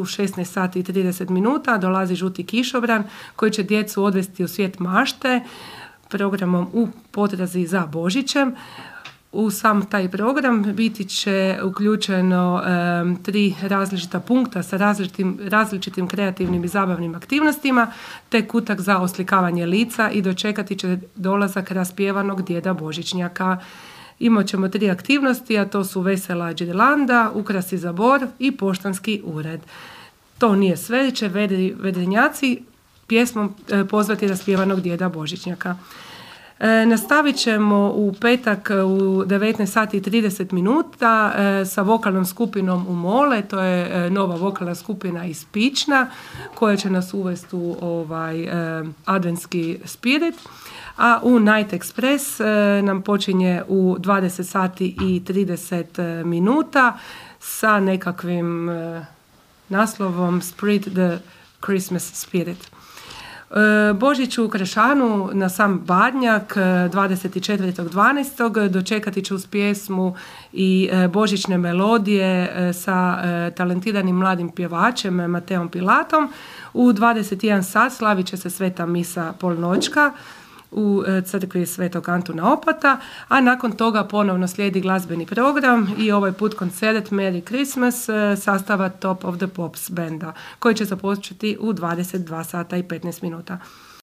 u 16 sati i 30 minuta dolazi Žuti kišobran koji će djecu odvesti u svijet mašte programom U potrazi za Božićem. U sam taj program biti će uključeno 3 različita punkta sa različitim kreativnim i zabavnim aktivnostima, te kutak za oslikavanje lica i dočekati će dolazak raspjevanog djeda Božićnjaka. Imat ćemo 3 aktivnosti, a to su vesela đirlanda, ukrasi za bor i poštanski ured. To nije sve, će vedrenjaci pjesmom pozvati raspjevanog djeda Božićnjaka. Nastavit ćemo u petak u 19 sati i 30 minuta sa vokalnom skupinom Umole, to je nova vokalna skupina iz Pična koja će nas uvesti u adventski spirit. A u Night Express nam počinje u 20 sati i 30 minuta sa nekakvim naslovom Spread the Christmas Spirit. Božić u Krešanu na sam Badnjak 24.12. dočekati će uz pjesmu i božićne melodije sa talentiranim mladim pjevačem Mateom Pilatom. U 21 sat slavit će se sveta misa polnoćka u crkvi Svetog Antuna Opata, a nakon toga ponovno slijedi glazbeni program i ovaj put koncert Merry Christmas sastava Top of the Pops benda koji će započeti u 22 sata i 15 minuta.